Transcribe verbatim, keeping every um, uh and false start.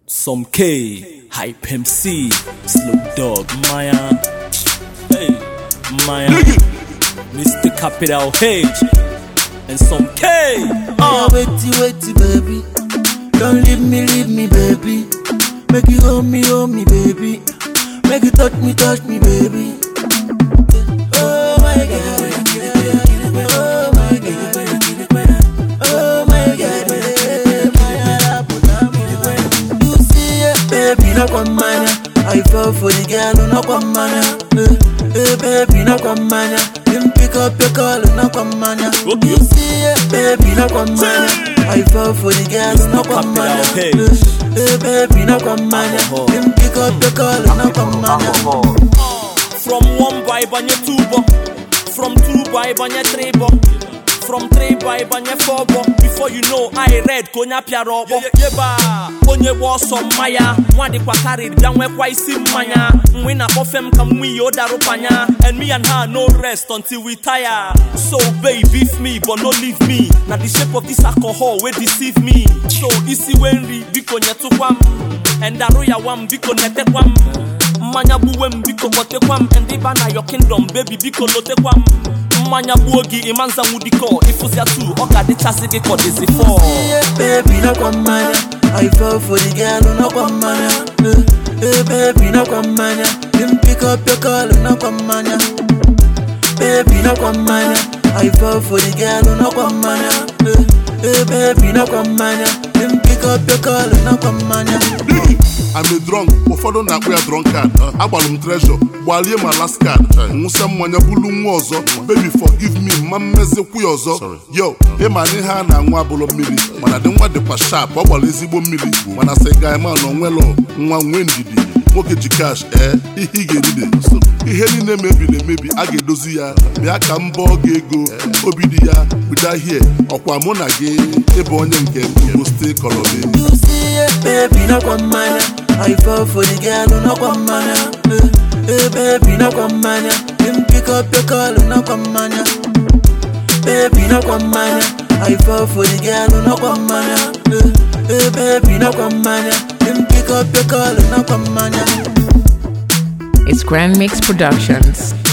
Some K, Hype M C, Snoop Dogg, Maya, hey, Maya, Mister Capital H, and some K. Uh. Waity, waity, baby. Don't leave me, leave me, baby. Make you hold me, hold me, baby. Make you touch me, touch me, baby. Oh my God. Oh my God. Oh my God. You see it, baby, no come mana. I fall for the girl, no come mana. Hey, baby, no come mana. Him pick up your call, no come mana. You see it, baby, no come mana. I fall for the girl, no come mana. Hey, baby, no come mana. Him pick up your call, no come mana. From one vibe on your two bo, from two vibe on your three bo, from three vibe on your four bo. Before you know, I read konya piaro bo. Yeba, onye wo some maya. Mwadi kwa carry down we kwa isi manya. Mwina kofem kamwi yoda rupanya. And me and her no rest until we tire. So baby, beef me but no leave me. Now the shape of this alcohol will deceive me. So isi wenri biko nyetu kwam. And daruya wam biko nete kwam. Manya buwem biko kote kwam. And diba na your kingdom baby biko lote kwam. Manya buogi imanza mudiko. Ifuzi ya tu oka de chasi ke kode zi four. Baby no come mana. I fall for the girl no come mana. Hey baby no come mana. Him pick up your call no come mana. Baby no come mana. I fall for the girl no come mana. Hey baby no come mana. Him pick up your call no come mana. I'm a drunk, ụfọdụ na-akpụ ya drunkard. Agbalụ m treasure, gbalie ma last card. Nwụsịa mmanya bulu nwa ọzọ. Baby forgive me, ma mmezikwu ya ọzọ. Yo, ịma na ihe a na-anwụ abụrụ mmiri. Mana dị nwa dịkwa sharp, ọ gbara ezigbo mmiri. Mana sị guy man onwelo nwa nwe ndidi. Nwoke ji cash, eh, ihe ị ga-eride. Ihe niile mebiri emebi, a ga-edozi ya. Bịa ka mbọ gị ego, obi dị ya, bido ahịa. Ọkwa mụ na gị, ịbụ onye nke Igbo State Colony. You see it, baby, no come mana. I fall for the girl, no come mana. Hey, baby, no come mana. Him pick up your call, no come mana. Baby, no come mana. I fall for the girl, no come mana. Hey, baby, no come mana. Him pick up your call, no come mana. It's Grand Mix Productions.